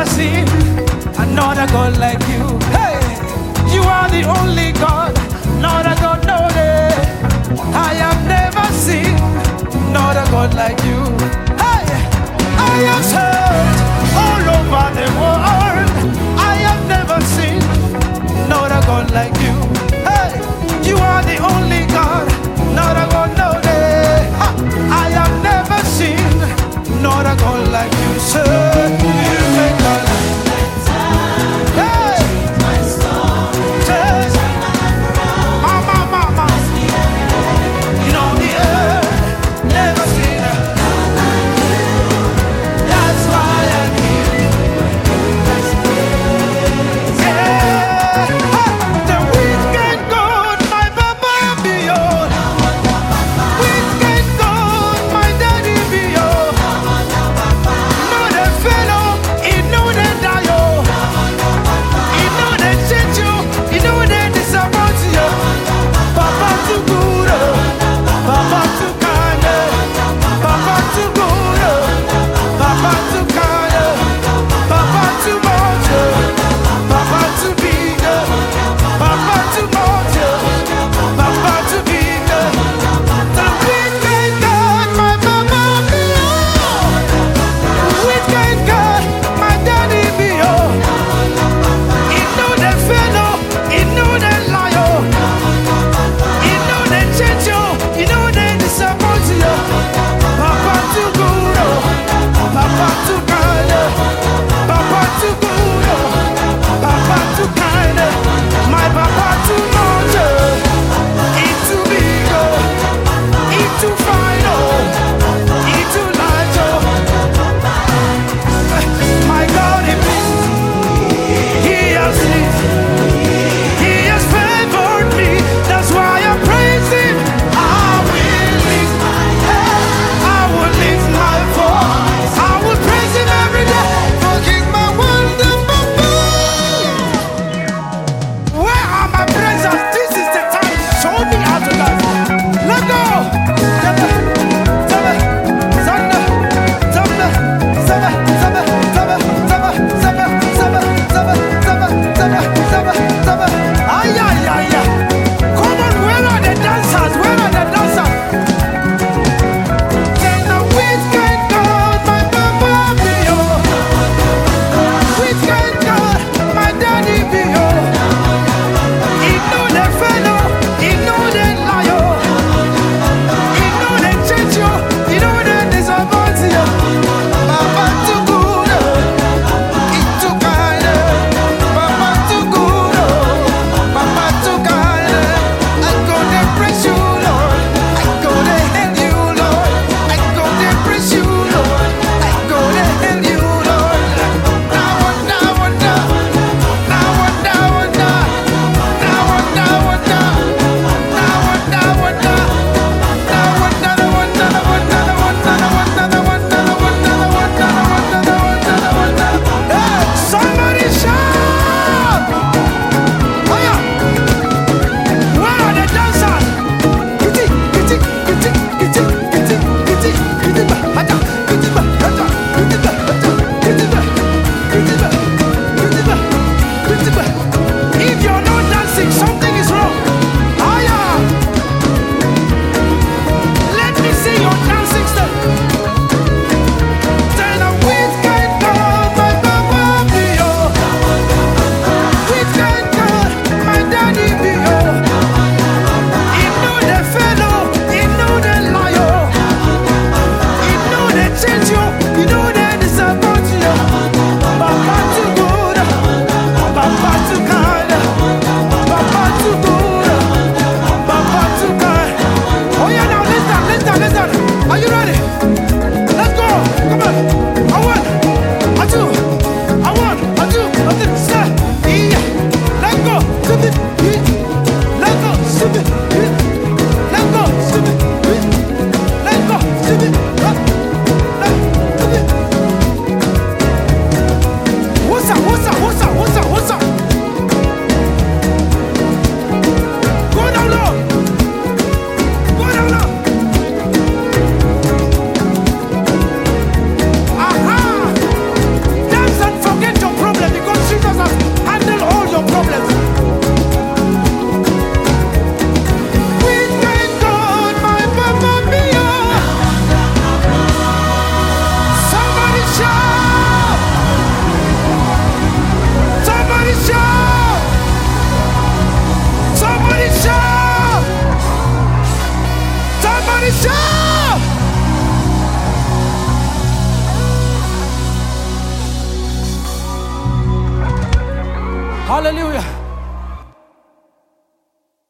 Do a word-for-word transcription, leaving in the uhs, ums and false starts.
never seen another God like you. Hey, you are the only God, not a God, no day. I have never seen another God like you. Hey, I have searched all over the world. I have never seen another God like you. Hey, you are the only God, not a God, no day. Ha, I have never seen another God like you, sir. You make God. Hey, say, mama, mama, you know the earth never seen it. That's why I'm here. Yeah, the wicked God, my Papa beyond. Wicked God, my Daddy beyond. Know the fellow, he know the die. He know they change you, he know they disappoint you. Papa too good, oh. Papa too kind, oh. Papa too good, oh. Papa too kind, oh. Papa too much, oh. Papa too big, oh. Papa too much, oh. Papa too big, oh. The wicked God, my Papa beyond. Wicked God, my Daddy beyond. He know the fellow, he know the liar. He know they change you, he know they disappoint you. Papa too good, oh. Papa too kind, oh. Papa too good, oh. Papa too kind, oh. My Papa too much, oh. He too big, oh. He too fine, oh. He too large, oh. My God, he pleased. He has lived. He has favored me. That's why I praise him. I will lift my head. I will lift my voice. I will praise him every day. For King my wonderful God. Where are my presents? This is the time. Show me how to live. Let go. Zaba, zaba, zanda, zanda, zaba, zaba, zaba, zaba, zaba, zaba, zaba, zaba, zaba, zaba, zaba. Ay, ay, ay, ay. Come on, where are the dancers? Where are the dancers? Then the wicked God, my Papa beyond. Wicked God, my Daddy beyond. He know the fellow, he know the liar. He know they change you, he know they disappoint you. Papa too good, oh. He too kind, oh. Papa too good, oh. Papa too kind, oh. I go to praise you, Lord. I go to hail you, Lord. I go to praise you, Lord. I go to hail you, Lord. Now, now, now, now, now, now, now, now, now, now, now, now. Somebody shout! Fire! Where are the dancers? Kitty, kitty, kitty, kitty, kitty, kitty, kitty, ba, hata, kitty, ba, hata, kitty, ba, hata, kitty, ba, kitty, ba, kitty, ba, kitty, ba. If you're not dancing, something is wrong. Fire! Let me see your dancing step. Tell the wicked God, my Papa beyond. Wicked God, my Daddy beyond. He know the fellow, he know the liar. He know they change you, he know they disappoint you. Papa too good, Papa too kind, Papa too good, Papa too kind. Oh yeah, now listen, listen, listen. Are you ready? Let's go. Come on. I want, I two, I want, I two, I three, step. Yeah. Let's go. Step it. Yeah. Let's go. Step it. Yeah. Let's go. Step it. Yeah. Let's go. Step it. Huh? Let's step it. What's up? What's up? What's up? What's up? What's up? Go down low. Go down low. Aha! Dance and forget Hallelujah.